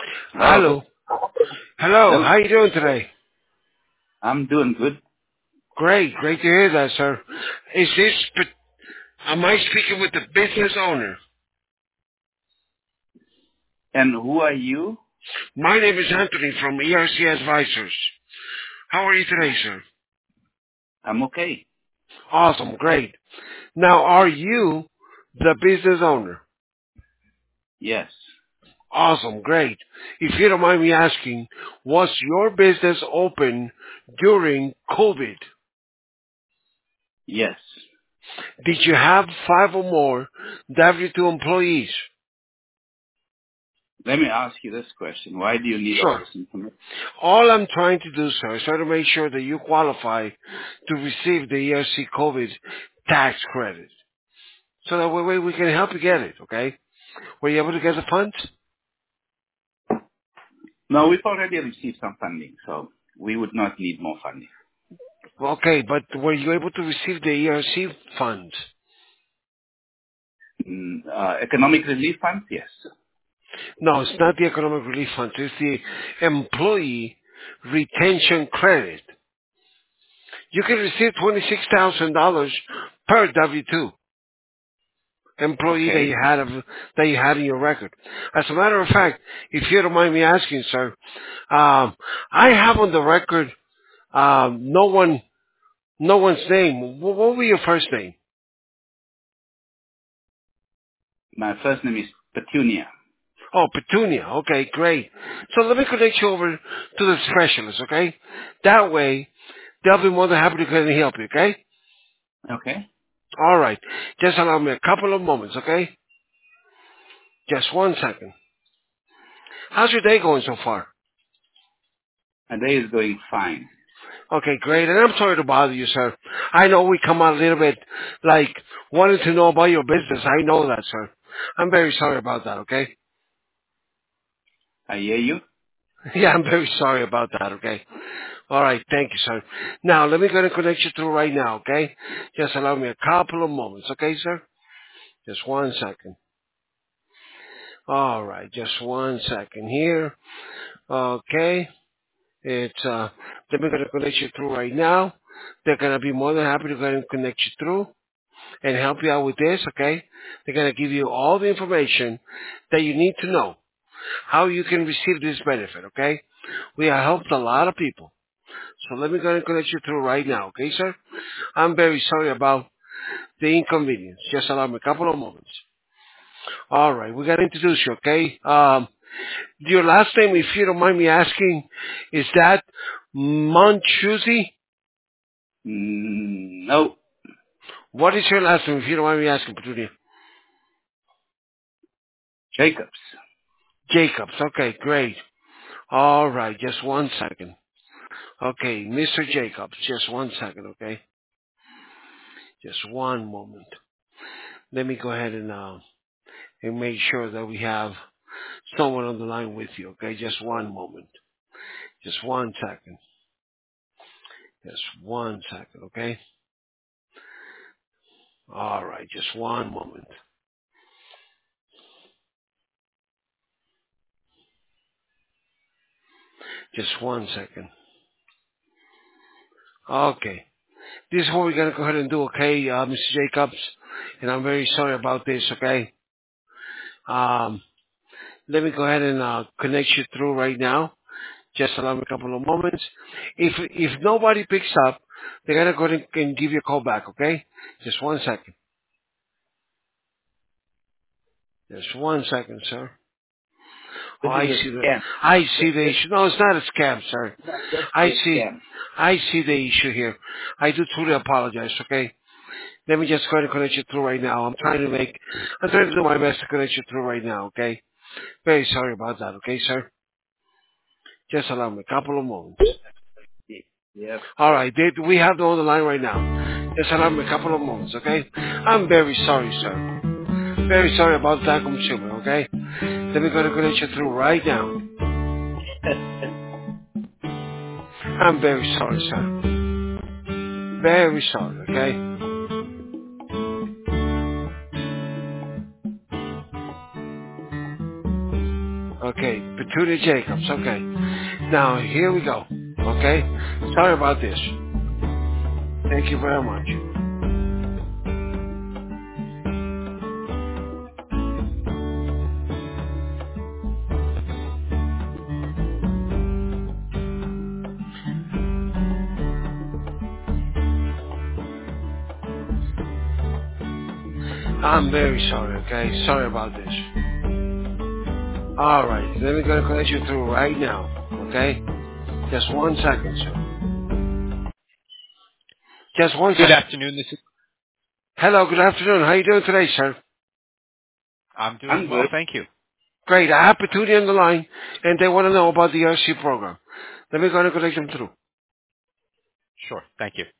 Hello. Hello. Hello. Hello. How you doing today? I'm doing good. Great. Great to hear that, sir. Is this, am I speaking with the business owner? And who are you? My name is Anthony from ERC Advisors. How are you today, sir? I'm okay. Awesome. Great. Now, are you the business owner? Yes. Awesome. Great. If you don't mind me asking, was your business open during COVID? Yes. Did you have 5 or more W-2 employees? Let me ask you this question. Why do you need all Sure. this information? All I'm trying to do, sir, is try to make sure that you qualify to receive the ERC COVID tax credit. So that way we can help you get it, okay? Were you able to get the funds? No, we've already received some funding, so we would not need more funding. Okay, but were you able to receive the ERC funds? Economic relief funds? Yes. No, it's not the economic relief funds. It's the employee retention credit. You can receive $26,000 per W-2 employee that Okay. you had in your record. As a matter of fact, if you don't mind me asking, sir, I have on the record no one's name. What will be your first name? My first name is Petunia. Oh, Petunia. Okay, great. So let me connect you over to the specialist, okay? That way, they'll be more than happy to come and help you, okay? Okay. All right. Just allow me a couple of moments, okay? Just one second. How's your day going so far? My day is going fine. Okay, great. And I'm sorry to bother you, sir. I know we come out a little bit like wanting to know about your business. I know that, sir. I'm very sorry about that, okay? I hear you. Yeah, I'm very sorry about that, okay? All right, thank you, sir. Now, let me go and connect you through right now, okay? Just allow me a couple of moments, okay, sir? Just one second. All right, just one second here. Okay. Let me go and connect you through right now. They're going to be more than happy to go and connect you through and help you out with this, okay? They're going to give you all the information that you need to know, how you can receive this benefit, okay? We have helped a lot of people. So let me go and connect you through right now, okay, sir? I'm very sorry about the inconvenience. Just allow me a couple of moments. All right, we got to introduce you, okay? Your last name, if you don't mind me asking, is that Manchuzi? No. What is your last name, if you don't mind me asking, Petunia? Jacobs. Jacobs. Okay, great. All right, just one second. Okay, Mr. Jacobs, just one second, okay? Just one moment. Let me go ahead and make sure that we have someone on the line with you, okay? Just one moment. Just one second. Just one second, okay? All right, just one moment. Just one second. Okay. This is what we're going to go ahead and do, okay, Mr. Jacobs? And I'm very sorry about this, okay? Let me go ahead and connect you through right now. Just allow me a couple of moments. If nobody picks up, they're going to go ahead and give you a call back, okay? Just one second. Just one second, sir. Oh, This is I a see the scam. I see the issue. No, it's not a scam, sir. Just I be a see scam. I see the issue here. I do truly apologize, okay? Let me just go ahead and connect you through right now. I'm trying to do my best to connect you through right now, okay? Very sorry about that, okay, sir? Just allow me a couple of moments. Yep. All right, we have them on the line right now. Just allow me a couple of moments, okay? I'm very sorry, sir. Very sorry about that consumer, okay? Let me go to connect you through right now. I'm very sorry, sir. Very sorry, okay? Okay, Okay, Petunia Jacobs. Okay. Now, here we go. Okay? Sorry about this. Thank you very much. I'm very sorry, okay? Sorry about this. All right, let me go connect you through right now, okay? Just 1 second, sir. Just 1 Good second. afternoon. This is. Hello, good afternoon. How you doing today, sir? I'm doing I'm well, good. thank you. Great. I have Petunia on the line, and they want to know about the RC program. Let me go and connect them through. Sure, thank you.